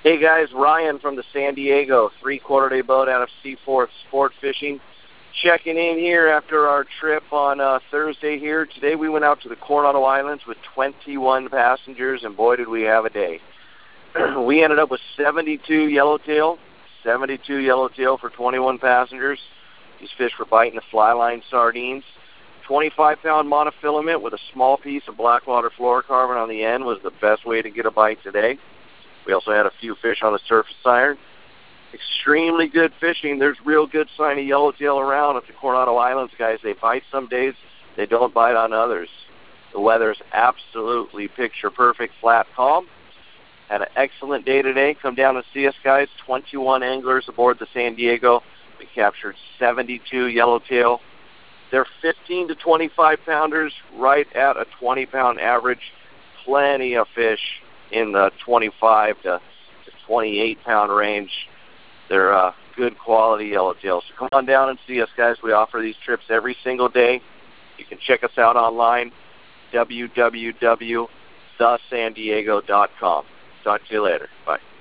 Hey guys, Ryan from the San Diego, 3/4 day boat out of Seaforth Sport Fishing. Checking in here after our trip on Thursday here. Today we went out to the Coronado Islands with 21 passengers, and boy did we have a day. We ended up with 72 yellowtail for 21 passengers. These fish were biting the fly line sardines. 25-pound monofilament with a small piece of blackwater fluorocarbon on the end was the best way to get a bite today. We also had a few fish on the surface iron. Extremely good fishing. There's real good sign of yellowtail around at the Coronado Islands, guys. They bite some days, they don't bite on others. The weather's absolutely picture perfect, flat, calm. Had an excellent day today. Come down and see us, guys. 21 anglers aboard the San Diego. We captured 72 yellowtail. They're 15 to 25 pounders, right at a 20-pound average. Plenty of fish in the 25 to 28-pound range. They're good quality yellowtail. So come on down and see us, guys. We offer these trips every single day. You can check us out online, www.thesandiego.com. Talk to you later. Bye.